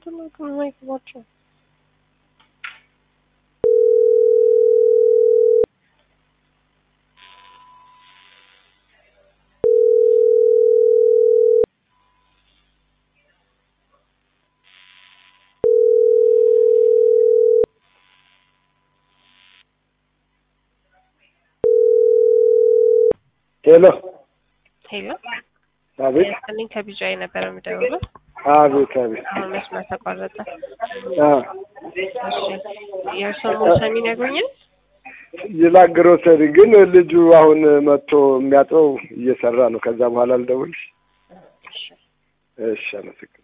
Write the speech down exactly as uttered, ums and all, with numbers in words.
ምንድነው ከማይከባቸው ሄሎ ሄሎ አቤት እኔ ከቢጃይ ነበር የምደውለው አቤት አቤት አሁን መስመር ተቋረጠ አ እሺ የሰሙ ሰሚ ነግሩኛል ይላግረው ሰሪ ግን ልጁ አሁን መጥቶ የሚያጠው እየሰራ ነው ከዛ በኋላ አልደውልሽ እሺ አመሰግናለሁ